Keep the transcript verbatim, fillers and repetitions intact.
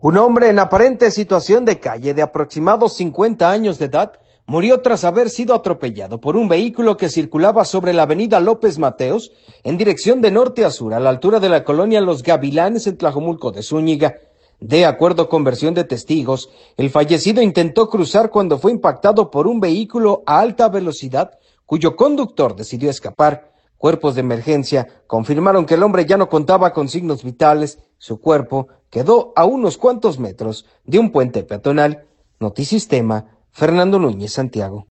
Un hombre en aparente situación de calle de aproximados cincuenta años de edad murió tras haber sido atropellado por un vehículo que circulaba sobre la avenida López Mateos en dirección de norte a sur a la altura de la colonia Los Gavilanes en Tlajomulco de Zúñiga. De acuerdo con versión de testigos, el fallecido intentó cruzar cuando fue impactado por un vehículo a alta velocidad cuyo conductor decidió escapar. Cuerpos de emergencia confirmaron que el hombre ya no contaba con signos vitales. Su cuerpo quedó a unos cuantos metros de un puente peatonal. Notisistema, Fernando Núñez, Santiago.